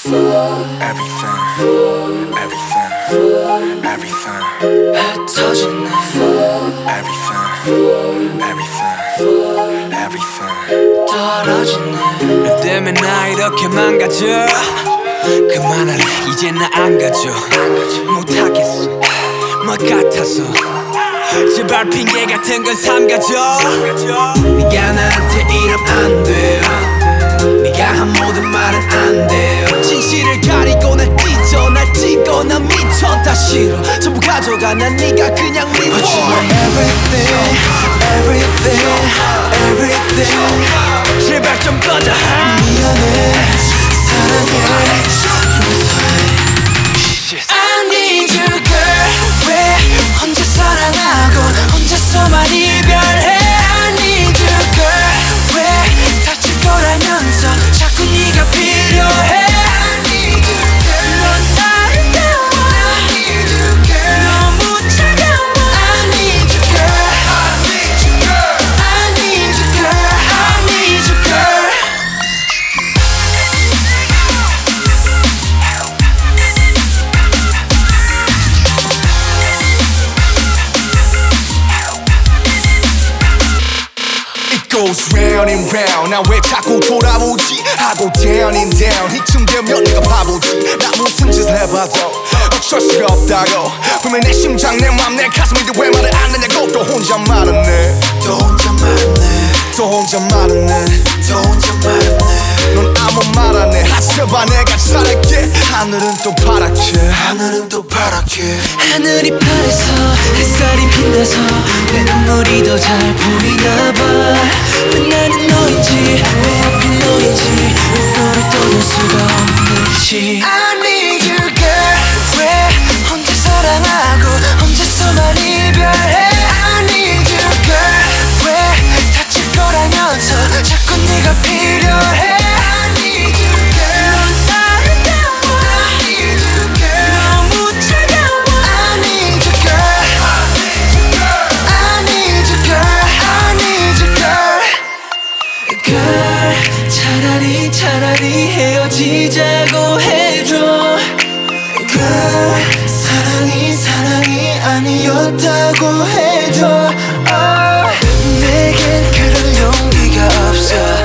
everything, everything, everything. 흩어진 내 everything, everything, everything. 떨어진 내 때문에 나 이렇게 망가져. 그만할래 이제 나 안 가져. 못하겠어 뭐 같아서 제발 핑계 같은 건 삼가져. 네가 나한테 이러면 안 돼요. 네가 한 모든 말은 안 돼요. 진실을 가리고 날 찢어 날 찢고 난 미쳐 다 싫어. 전부 가져가 난 네가 그냥 미워. But you are everything, everything, everything. 제발 좀 꺼져. 미안해 사랑해 용서해. I need you girl. 왜 혼자 사랑하고 혼자서만 이별해. I need you girl. 왜 다칠 거라면서 자꾸 네가 필요해. I need you girl. 넌 아름다워. I need you girl. 너무 차가워. I need you girl. I need you girl. I need you girl. I need you girl. goes round and round. 나 왜 자꾸 돌아오지 하고 down and down. 이쯤 되면 내가 바보지. 나 무슨 짓을 해봐도 어쩔 수가 없다고. 분명 내 심장 내 맘 내 가슴인데 왜 말을 안 하냐고. 또 혼자 말았네. 또 혼자 말았네. 또 혼자 말았네. 또 혼자 말았네. 넌 아무 말 안 해. 하셔봐 내가 잘할게. 하늘은 또 파랗게. 하늘은 또 파랗게. 하늘이 파래서 햇살이 빛나서 내 눈물이 더 잘 보이나 봐. 왜 나는 너인지 왜 하필 너인지 너를 떠날 수가 없는지. I need you girl. 왜 혼자 사랑하고 혼자서만 이별해. I need you girl. 왜 다칠 거라면서 자꾸 네가 필요해. I need you girl. 넌 아름다워. I need you girl. 너무 차가워. I need you girl. I need you girl. I need you girl. Girl, 차라리 헤어지자고 해줘. Girl, 사랑이 아니었다고 해줘. 내겐 그럴 용기가 없어.